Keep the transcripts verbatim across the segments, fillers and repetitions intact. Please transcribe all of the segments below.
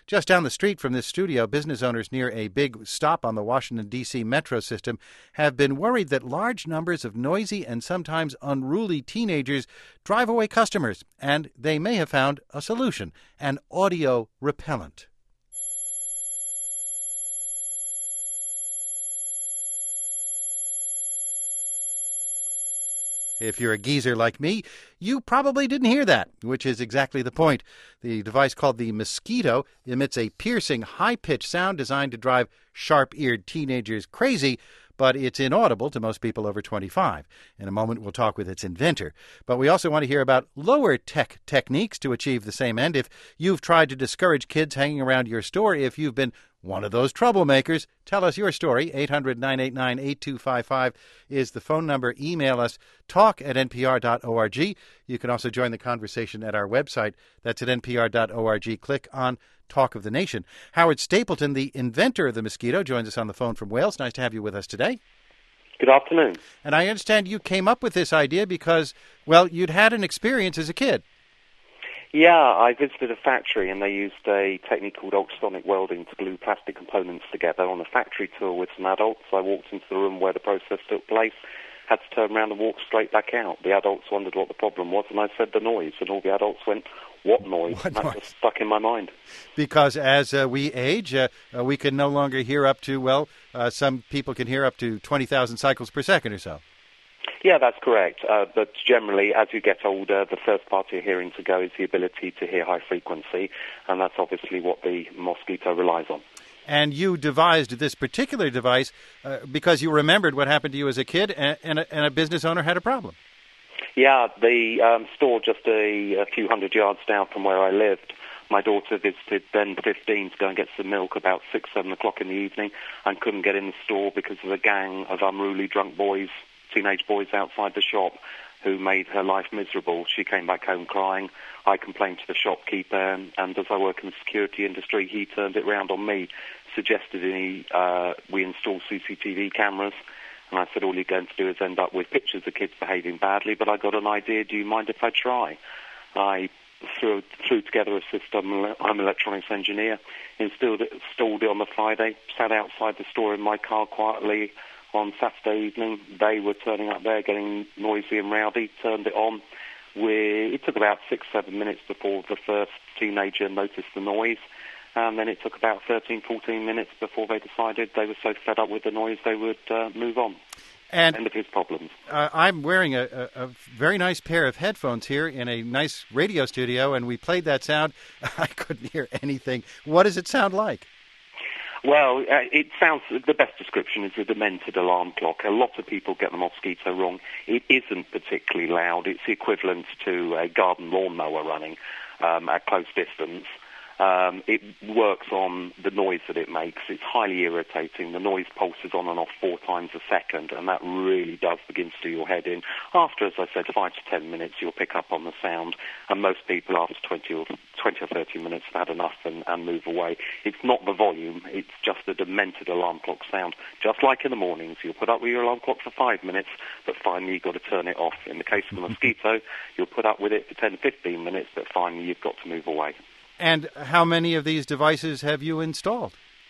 Just down the street from this studio, business owners near a big stop on the Washington, D C metro system have been worried that large numbers of noisy and sometimes unruly teenagers drive away customers, and they may have found a solution, an audio repellent. If you're a geezer like me, you probably didn't hear that, which is exactly the point. The device called the Mosquito emits a piercing, high-pitched sound designed to drive sharp-eared teenagers crazy, but it's inaudible to most people over twenty-five. In a moment, we'll talk with its inventor. But we also want to hear about lower-tech techniques to achieve the same end. If you've tried to discourage kids hanging around your store, if you've been one of those troublemakers, tell us your story. eight hundred, nine eight nine, eight two five five is the phone number. Email us, talk at n p r dot org. You can also join the conversation at our website. That's at n p r dot org. Click on Talk of the Nation. Howard Stapleton, the inventor of the Mosquito, joins us on the phone from Wales. Nice to have you with us today. Good afternoon. And I understand you came up with this idea because, well, you'd had an experience as a kid. Yeah, I visited a factory and they used a technique called ultrasonic welding to glue plastic components together on a factory tour with some adults. I walked into the room where the process took place, had to turn around and walk straight back out. The adults wondered what the problem was, and I said the noise, and all the adults went, what noise? What and that noise? just stuck in my mind. Because as uh, we age, uh, uh, we can no longer hear up to, well, uh, some people can hear up to twenty thousand cycles per second or so. Yeah, that's correct. Uh, but generally, as you get older, the first part of your hearing to go is the ability to hear high frequency, and that's obviously what the Mosquito relies on. And you devised this particular device uh, because you remembered what happened to you as a kid, and, and, a, and a business owner had a problem. Yeah, the um, store just a, a few hundred yards down from where I lived. My daughter visited, then fifteen, to go and get some milk about six, seven o'clock in the evening, and couldn't get in the store because of a gang of unruly drunk boys, teenage boys outside the shop who made her life miserable. She came back home crying. I complained to the shopkeeper, and, and as I work in the security industry, he turned it round on me, suggested he, uh, we install C C T V cameras, and I said all you're going to do is end up with pictures of kids behaving badly, but I got an idea, do you mind if I try? I threw, threw together a system, I'm an electronics engineer, installed it, installed it on the Friday, sat outside the store in my car quietly. On Saturday evening, they were turning up there, getting noisy and rowdy, turned it on. We, it took about six, seven minutes before the first teenager noticed the noise, and then it took about thirteen, fourteen minutes before they decided they were so fed up with the noise they would uh, move on. And end of his problems. Uh, I'm wearing a, a, a very nice pair of headphones here in a nice radio studio, and we played that sound. I couldn't hear anything. What does it sound like? Well, uh, it sounds, the best description is a demented alarm clock. A lot of people get the Mosquito wrong. It isn't particularly loud. It's the equivalent to a garden lawnmower running um, at close distance. Um, it works on the noise that it makes. It's highly irritating. The noise pulses on and off four times a second, and that really does begin to do your head in. After, as I said, five to ten minutes, you'll pick up on the sound, and most people after twenty or thirty minutes have had enough and, and move away. It's not the volume. It's just a demented alarm clock sound. Just like in the mornings, you'll put up with your alarm clock for five minutes, but finally you've got to turn it off. In the case of the Mosquito, you'll put up with it for ten to fifteen minutes, but finally you've got to move away. And how many of these devices have you installed?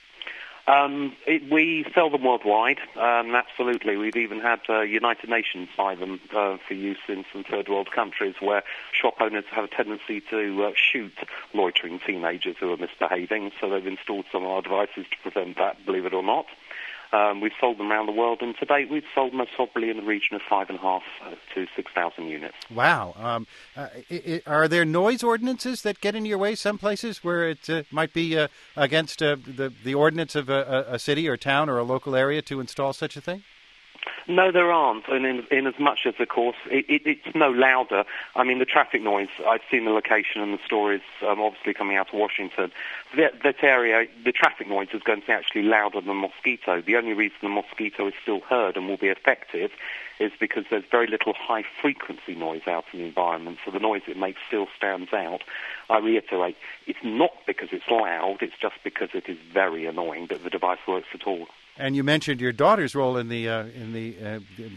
Um, it, we sell them worldwide, um, absolutely. We've even had uh, United Nations buy them uh, for use in some third world countries where shop owners have a tendency to uh, shoot loitering teenagers who are misbehaving, so they've installed some of our devices to prevent that, believe it or not. Um, we've sold them around the world, and to date we've sold most probably in the region of five and a half uh, to six thousand units. Wow! Um, uh, it, it, are there noise ordinances that get in your way? Some places where it uh, might be uh, against uh, the the ordinance of a, a city or town or a local area to install such a thing? No, there aren't, and in, in as much as, of course, it, it, it's no louder. I mean, the traffic noise, I've seen the location and the stories um, obviously coming out of Washington. That, that area, the traffic noise is going to be actually louder than the Mosquito. The only reason the Mosquito is still heard and will be effective is because there's very little high-frequency noise out in the environment, so the noise it makes still stands out. I reiterate, it's not because it's loud, it's just because it is very annoying that the device works at all. And you mentioned your daughter's role in the uh, in the uh, the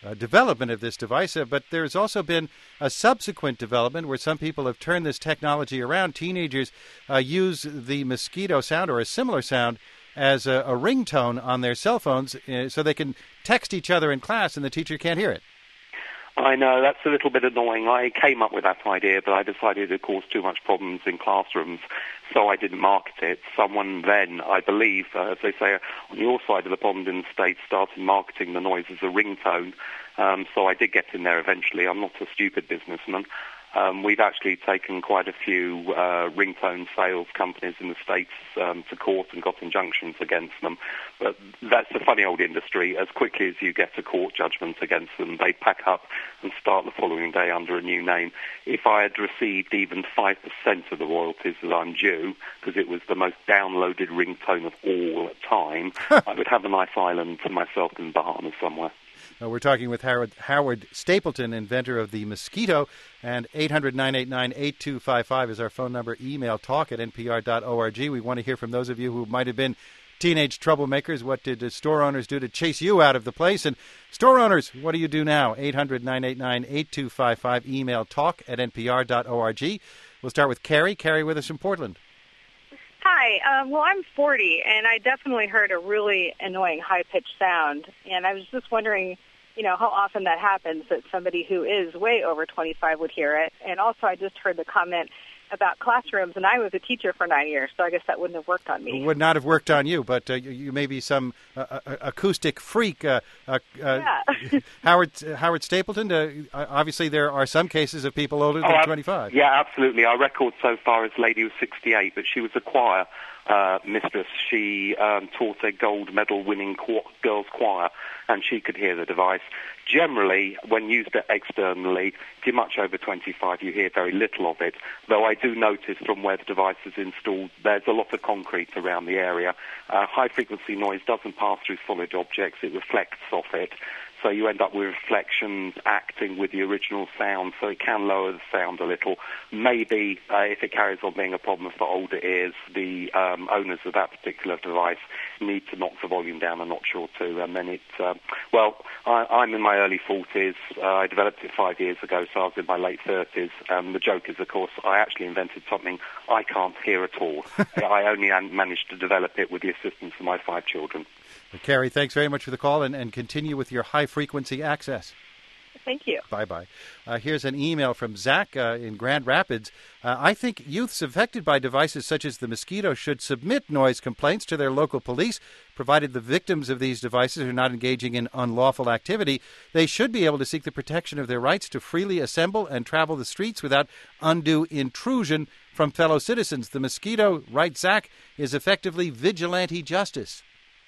uh, development of this device, uh, but there's also been a subsequent development where some people have turned this technology around. Teenagers uh, use the mosquito sound or a similar sound as a, a ringtone on their cell phones uh, so they can text each other in class and the teacher can't hear it. I know, that's a little bit annoying. I came up with that idea, but I decided it caused too much problems in classrooms, so I didn't market it. Someone then, I believe, uh, as they say on your side of the pond in the States, started marketing the noise as a ringtone, um, so I did get in there eventually. I'm not a stupid businessman. Um, we've actually taken quite a few uh, ringtone sales companies in the States um, to court and got injunctions against them. But that's a funny old industry. As quickly as you get a court judgment against them, they pack up and start the following day under a new name. If I had received even five percent of the royalties that I'm due, because it was the most downloaded ringtone of all time, I would have a nice island to myself in the Bahamas somewhere. Uh, we're talking with Howard, Howard Stapleton, inventor of the Mosquito, and eight hundred, nine eight nine, eight two five five is our phone number. Email talk at n p r dot org. We want to hear from those of you who might have been teenage troublemakers. What did uh, store owners do to chase you out of the place? And store owners, what do you do now? eight hundred, nine eight nine, eight two five five. Email talk at n p r dot org. We'll start with Carrie. Carrie with us from Portland. Hi. Um, well, I'm forty, and I definitely heard a really annoying high-pitched sound. And I was just wondering, you know, how often that happens that somebody who is way over twenty-five would hear it. And also, I just heard the comment about classrooms, and I was a teacher for nine years, so I guess that wouldn't have worked on me. It would not have worked on you, but uh, you, you may be some uh, uh, acoustic freak. Uh, uh, yeah. Howard Howard Stapleton, uh, obviously there are some cases of people older than oh, twenty-five. Yeah, absolutely. Our record so far is lady was sixty-eight, but she was a choir uh, mistress. She um, taught a gold medal winning qu- girls choir, and she could hear the device. Generally, when used externally, if you're much over twenty-five, you hear very little of it, though I do notice from where the device is installed, there's a lot of concrete around the area. Uh, high-frequency noise doesn't pass through solid objects, it reflects off it. So you end up with reflections acting with the original sound, so it can lower the sound a little. Maybe, uh, if it carries on being a problem for older ears, the um, owners of that particular device need to knock the volume down a notch or two. And then it, uh, well, I, I'm in my early forties. Uh, I developed it five years ago, so I was in my late thirties. Um, the joke is, of course, I actually invented something I can't hear at all. I only managed to develop it with the assistance of my five children. Carrie, thanks very much for the call, and, and continue with your high-frequency access. Thank you. Bye-bye. Uh, here's an email from Zach uh, in Grand Rapids. Uh, I think youths affected by devices such as the Mosquito should submit noise complaints to their local police, provided the victims of these devices are not engaging in unlawful activity. They should be able to seek the protection of their rights to freely assemble and travel the streets without undue intrusion from fellow citizens. The Mosquito, writes Zach, is effectively vigilante justice.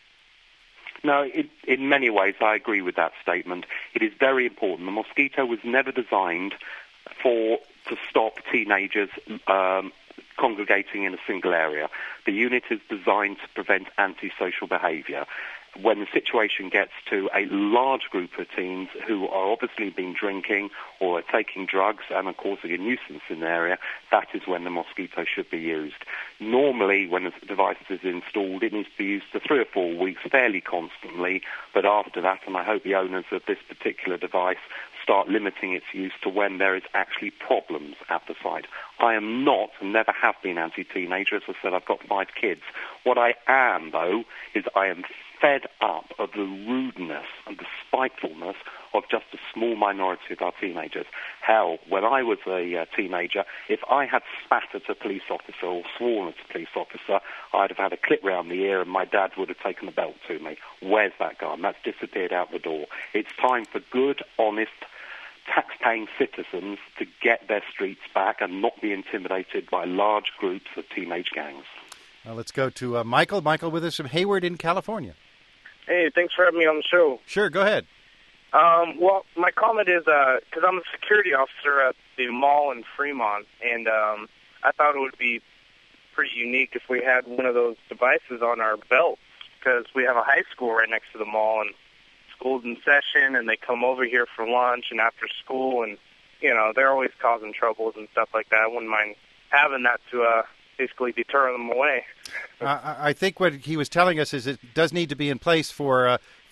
No, it, in many ways I agree with that statement. It is very important. The Mosquito was never designed for to stop teenagers um, congregating in a single area. The unit is designed to prevent antisocial behavior. When the situation gets to a large group of teens who are obviously been drinking or are taking drugs and are causing a nuisance in the area, that is when the Mosquito should be used. Normally, when the device is installed, it needs to be used for three or four weeks fairly constantly, but after that, and I hope the owners of this particular device start limiting its use to when there is actually problems at the site. I am not, and never have been, anti-teenager. As I said, I've got five kids. What I am, though, is I am fed up of the rudeness and the spitefulness of just a small minority of our teenagers. Hell, when I was a uh, teenager, if I had spat at a police officer or sworn at a police officer, I'd have had a clip round the ear and my dad would have taken the belt to me. Where's that gone? That's disappeared out the door. It's time for good, honest, tax-paying citizens to get their streets back and not be intimidated by large groups of teenage gangs. Now let's go to uh, Michael. Michael with us from Hayward in California. Hey, thanks for having me on the show. Sure, go ahead. Um, well, my comment is, because uh, I'm a security officer at the mall in Fremont, and um, I thought it would be pretty unique if we had one of those devices on our belts, because we have a high school right next to the mall, and school's in session, and they come over here for lunch and after school, and, you know, they're always causing troubles and stuff like that. I wouldn't mind having that to uh, basically deter them away. uh, I think what he was telling us is it does need to be in place for uh,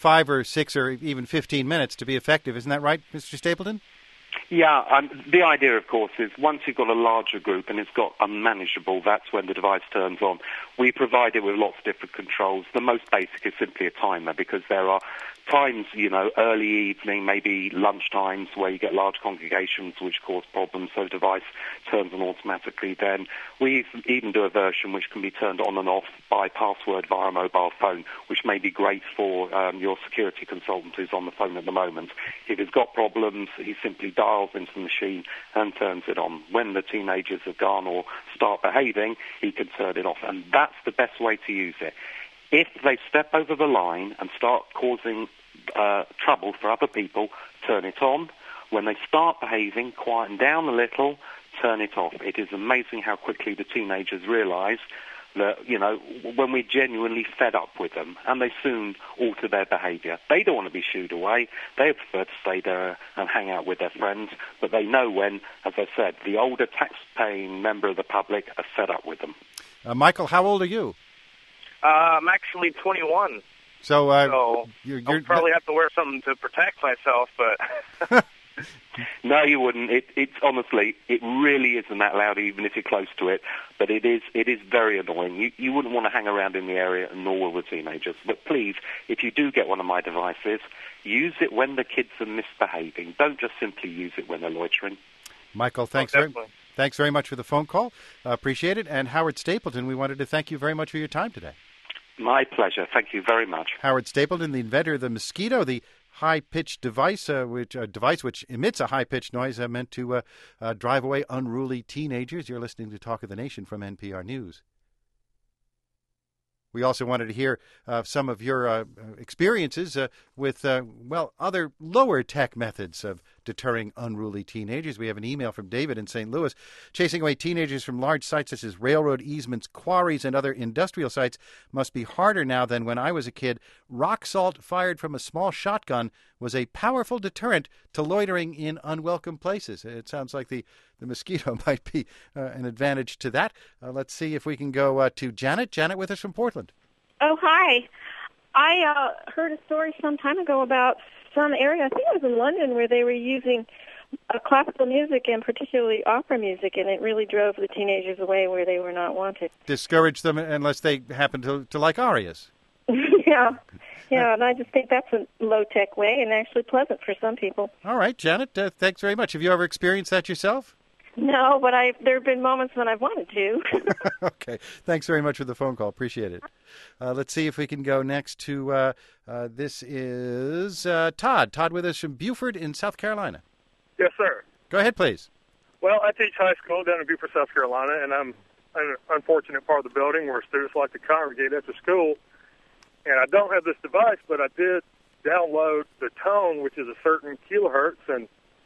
five or six or even fifteen minutes to be effective. Isn't that right, Mister Stapleton? Yeah, um, the idea, of course, is once you've got a larger group and it's got unmanageable, that's when the device turns on. We provide it with lots of different controls. The most basic is simply a timer, because there are times, you know, early evening, maybe lunch times, where you get large congregations which cause problems, so the device turns on automatically then. We even do a version which can be turned on and off by password via a mobile phone, which may be great for um, your security consultant who's on the phone at the moment. If he's got problems, he simply dials into the machine and turns it on. When the teenagers have gone or start behaving, he can turn it off, and that's the best way to use it. If they step over the line and start causing uh, trouble for other people, turn it on. When they start behaving, quieten down a little, turn it off. It is amazing how quickly the teenagers realize that, you know, when we're genuinely fed up with them, and they soon alter their behavior. They don't want to be shooed away. They prefer to stay there and hang out with their friends, but they know when, as I said, the older tax-paying member of the public are fed up with them. Uh, Michael, how old are you? Uh, I'm actually twenty-one. So, uh, so you're, you're, I'll probably have to wear something to protect myself, but... No, you wouldn't. It, it's honestly, it really isn't that loud, even if you're close to it. But it is, it is very annoying. You, you wouldn't want to hang around in the area, nor will the teenagers. But please, if you do get one of my devices, use it when the kids are misbehaving. Don't just simply use it when they're loitering. Michael, thanks oh, very, thanks very much for the phone call. Uh, appreciate it. And Howard Stapleton, we wanted to thank you very much for your time today. My pleasure. Thank you very much. Howard Stapleton, the inventor of the Mosquito, the high-pitched device, uh, which a device which emits a high-pitched noise uh, meant to uh, uh, drive away unruly teenagers. You're listening to Talk of the Nation from N P R News. We also wanted to hear uh, some of your uh, experiences uh, with, uh, well, other lower-tech methods of deterring unruly teenagers. We have an email from David in Saint Louis. Chasing away teenagers from large sites such as railroad easements, quarries, and other industrial sites must be harder now than when I was a kid. Rock salt fired from a small shotgun was a powerful deterrent to loitering in unwelcome places. It sounds like the, the mosquito might be uh, an advantage to that. Uh, let's see if we can go uh, to Janet. Janet with us from Portland. Oh, hi. I uh, heard a story some time ago about some area, I think it was in London, where they were using uh, classical music and particularly opera music, and it really drove the teenagers away where they were not wanted. Discourage them unless they happen to, to like arias. yeah, yeah, and I just think that's a low-tech way and actually pleasant for some people. All right, Janet, uh, thanks very much. Have you ever experienced that yourself? No, but I there have been moments when I've wanted to. Okay. Thanks very much for the phone call. Appreciate it. Uh, let's see if we can go next to, uh, uh, this is uh, Todd. Todd with us from Beaufort in South Carolina. Yes, sir. Go ahead, please. Well, I teach high school down in Beaufort, South Carolina, and I'm an unfortunate part of the building where students like to congregate after school. And I don't have this device, but I did download the tone, which is a certain kilohertz, and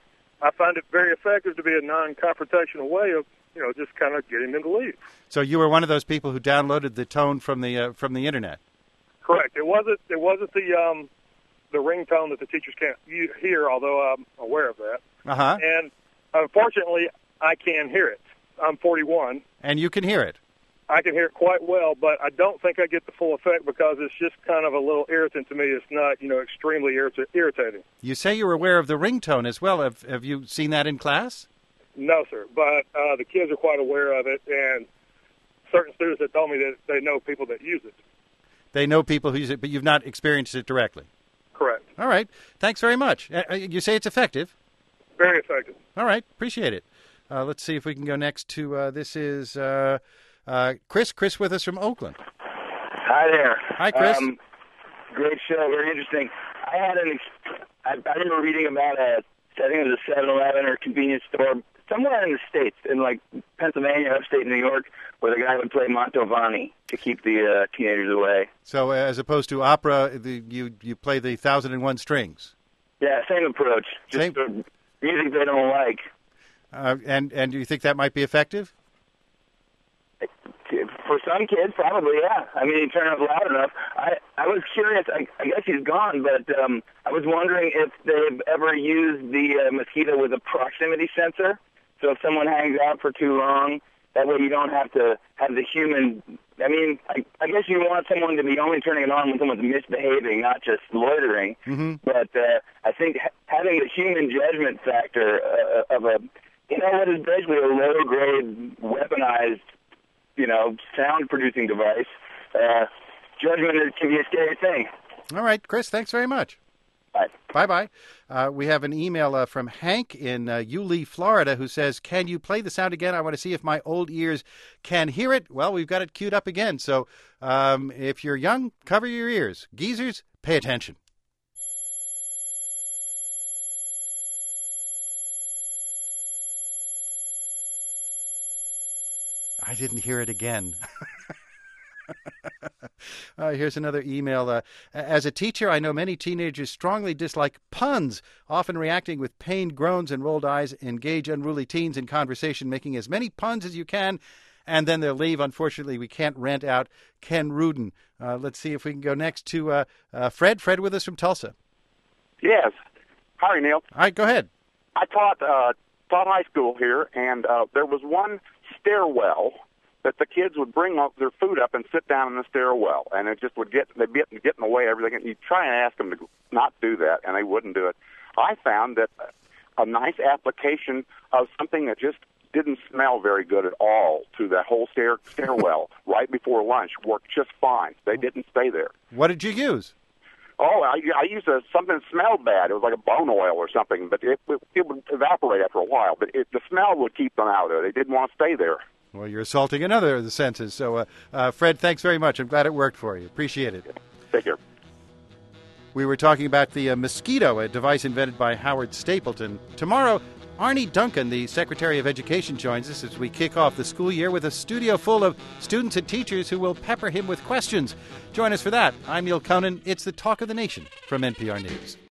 I find it very effective to be a non-confrontational way of, you know, just kind of getting them to leave. So you were one of those people who downloaded the tone from the uh, from the internet. Correct. It wasn't. It wasn't the um, the ringtone that the teachers can't hear, although I'm aware of that. Uh huh. And unfortunately, I can hear it. I'm forty-one. And you can hear it. I can hear it quite well, but I don't think I get the full effect because it's just kind of a little irritant to me. It's not, you know, extremely irrit- irritating. You say you're aware of the ringtone as well. Have, have you seen that in class? No, sir, but uh, the kids are quite aware of it, and certain students have told me that they know people that use it. They know people who use it, but you've not experienced it directly. Correct. All right. Thanks very much. Uh, you say it's effective? Very effective. All right. Appreciate it. Uh, let's see if we can go next to, uh, this is... Uh, Uh, Chris, Chris with us from Oakland. Hi there. Hi, Chris. Um, great show, very interesting. I had an, ex- I, I remember reading about a setting of the seven eleven or convenience store somewhere in the States, in like Pennsylvania, upstate New York, where the guy would play Mantovani to keep the uh, teenagers away. So uh, as opposed to opera, the, you you play the thousand and one strings. Yeah, same approach. Just same. The music they don't like. Uh, and and do you think that might be effective? For some kids, probably, yeah. I mean, you turn it up loud enough. I, I was curious. I, I guess he's gone, but um, I was wondering if they've ever used the uh, mosquito with a proximity sensor. So if someone hangs out for too long, that way you don't have to have the human. I mean, I, I guess you want someone to be only turning it on when someone's misbehaving, not just loitering. Mm-hmm. But uh, I think ha- having the human judgment factor uh, of a, you know, what is basically a low-grade, weaponized, you know, sound-producing device, uh, judgment is, can be a scary thing. All right, Chris, thanks very much. Bye. Bye-bye. Uh, we have an email uh, from Hank in uh, Yulee, Florida, who says, can you play the sound again? I want to see if my old ears can hear it. Well, we've got it queued up again. So um, if you're young, cover your ears. Geezers, pay attention. I didn't hear it again. Uh, here's another email. Uh, as a teacher, I know many teenagers strongly dislike puns, often reacting with pained groans and rolled eyes. Engage unruly teens in conversation, making as many puns as you can, and then they'll leave. Unfortunately, we can't rent out Ken Rudin. Uh, let's see if we can go next to uh, uh, Fred. Fred with us from Tulsa. Yes. Hi, Neil. All right, go ahead. I taught uh, taught high school here, and uh, there was one stairwell that the kids would bring up their food up and sit down in the stairwell, and it just would get they'd get, get in the way of everything. And you'd try and ask them to not do that, and they wouldn't do it. I found that a nice application of something that just didn't smell very good at all to that whole stair stairwell right before lunch worked just fine. They didn't stay there. What did you use? Oh, I, I used a, something that smelled bad. It was like a bone oil or something, but it, it, it would evaporate after a while. But it, the smell would keep them out of there. They didn't want to stay there. Well, you're assaulting another of the senses. So, uh, uh, Fred, thanks very much. I'm glad it worked for you. Appreciate it. Take care. We were talking about the uh, Mosquito, a device invented by Howard Stapleton. Tomorrow, Arnie Duncan, the Secretary of Education, joins us as we kick off the school year with a studio full of students and teachers who will pepper him with questions. Join us for that. I'm Neil Conan. It's the Talk of the Nation from N P R News.